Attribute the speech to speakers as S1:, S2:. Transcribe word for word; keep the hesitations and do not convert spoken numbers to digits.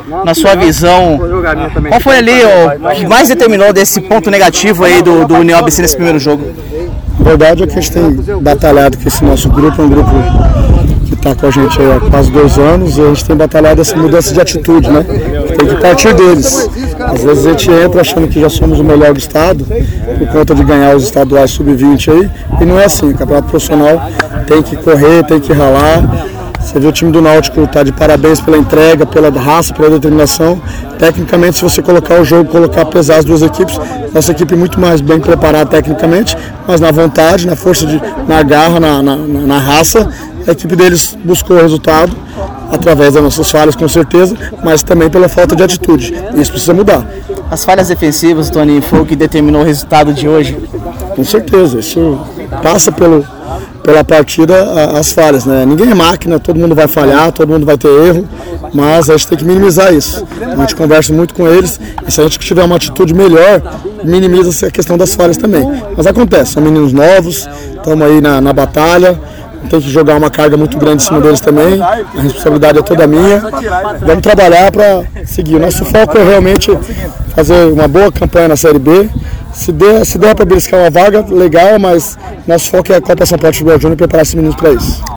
S1: na sua visão, qual foi ali o que mais determinou desse ponto negativo aí do, do União A B C nesse primeiro jogo?
S2: A verdade é que a gente tem batalhado com esse nosso grupo, é um grupo que está com a gente há quase dois anos e a gente tem batalhado essa mudança de atitude, né? Tem que partir deles. Às vezes a gente entra achando que já somos o melhor do estado, por conta de ganhar os estaduais sub vinte aí, e não é assim. O campeonato profissional tem que correr, tem que ralar. Você vê o time do Náutico está de parabéns pela entrega, pela raça, pela determinação. Tecnicamente, se você colocar o jogo, colocar pesar as duas equipes, nossa equipe é muito mais bem preparada tecnicamente, mas na vontade, na força, de, na garra, na, na, na raça, a equipe deles buscou o resultado através das nossas falhas, com certeza, mas também pela falta de atitude. Isso precisa mudar.
S1: As falhas defensivas, Tony, foi o que determinou o resultado de hoje?
S2: Com certeza, isso passa pelo, pela partida as falhas, né? Ninguém é máquina, todo mundo vai falhar, todo mundo vai ter erro, mas a gente tem que minimizar isso. A gente conversa muito com eles e se a gente tiver uma atitude melhor, minimiza a questão das falhas também. Mas acontece, são meninos novos, estamos aí na, na batalha. Tem que jogar uma carga muito grande em cima deles também, a responsabilidade é toda minha. Vamos trabalhar para seguir. O nosso foco é realmente fazer uma boa campanha na Série B. Se der, se der para beliscar uma vaga, legal, mas nosso foco é a Copa São Paulo Futebol Júnior e preparar esses meninos para isso.